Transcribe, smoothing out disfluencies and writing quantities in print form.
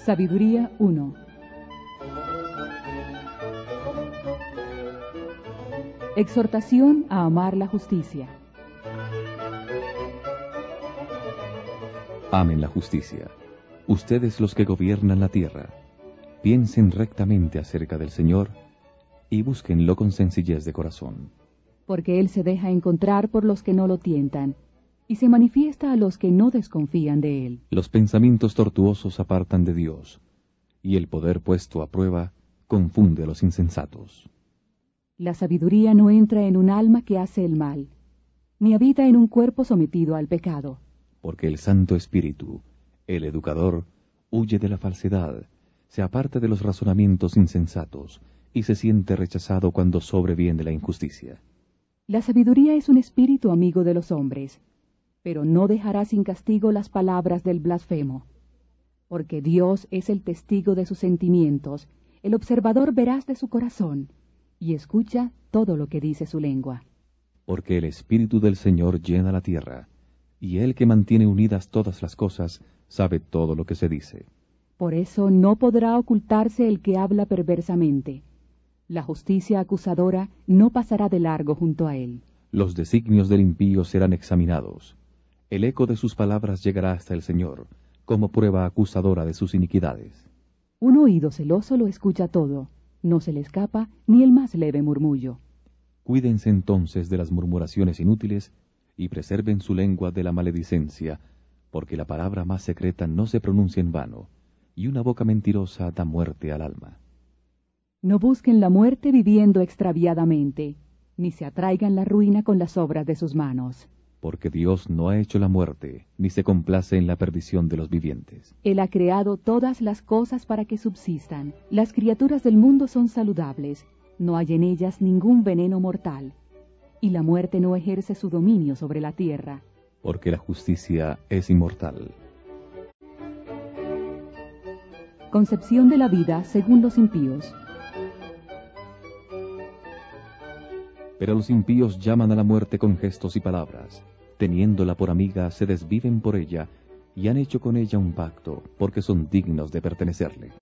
Sabiduría 1. Exhortación a amar la justicia. Amen la justicia. Ustedes los que gobiernan la tierra, piensen rectamente acerca del Señor y búsquenlo con sencillez de corazón. Porque Él se deja encontrar por los que no lo tientan, y se manifiesta a los que no desconfían de Él. Los pensamientos tortuosos apartan de Dios, y el poder puesto a prueba confunde a los insensatos. La sabiduría no entra en un alma que hace el mal, ni habita en un cuerpo sometido al pecado. Porque el Santo Espíritu, el educador, huye de la falsedad, se aparta de los razonamientos insensatos, y se siente rechazado cuando sobreviene la injusticia. La sabiduría es un espíritu amigo de los hombres, pero no dejará sin castigo las palabras del blasfemo. Porque Dios es el testigo de sus sentimientos, el observador veraz de su corazón, y escucha todo lo que dice su lengua. Porque el Espíritu del Señor llena la tierra, y Él que mantiene unidas todas las cosas, sabe todo lo que se dice. Por eso no podrá ocultarse el que habla perversamente. La justicia acusadora no pasará de largo junto a él. Los designios del impío serán examinados. El eco de sus palabras llegará hasta el Señor, como prueba acusadora de sus iniquidades. Un oído celoso lo escucha todo, no se le escapa ni el más leve murmullo. Cuídense entonces de las murmuraciones inútiles, y preserven su lengua de la maledicencia, porque la palabra más secreta no se pronuncia en vano, y una boca mentirosa da muerte al alma. No busquen la muerte viviendo extraviadamente, ni se atraigan la ruina con las obras de sus manos. Porque Dios no ha hecho la muerte, ni se complace en la perdición de los vivientes. Él ha creado todas las cosas para que subsistan. Las criaturas del mundo son saludables, no hay en ellas ningún veneno mortal, y la muerte no ejerce su dominio sobre la tierra. Porque la justicia es inmortal. Concepción de la vida según los impíos. Pero los impíos llaman a la muerte con gestos y palabras. Teniéndola por amiga, se desviven por ella, y han hecho con ella un pacto, porque son dignos de pertenecerle.